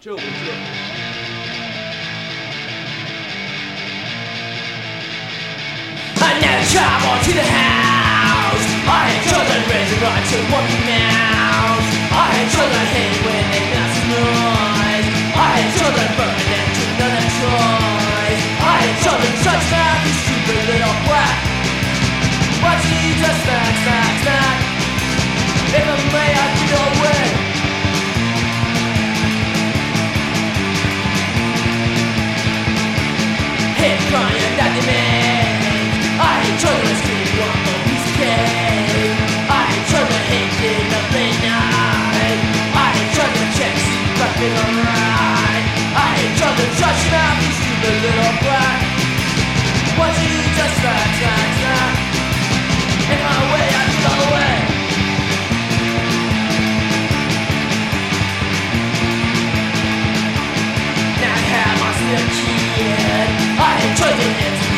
这我知道。 I never travel to the house. I hate children raising right to walking mouths. I hate children hate when they make noise. I hate children burning into another choice. I hate children such mouth, you stupid little brat. Watch you just snack, snack, snack. If I may, I'd give it away. Hate crying that they make. I hate children screaming one more piece of cake. I hate children hating the late night. I hate children can't see nothing alright. I hate children shut your mouth, you stupid little brat. Watch you just snack, snack, snack. In my way, I get all the way. Now I have my little kid. I hate children.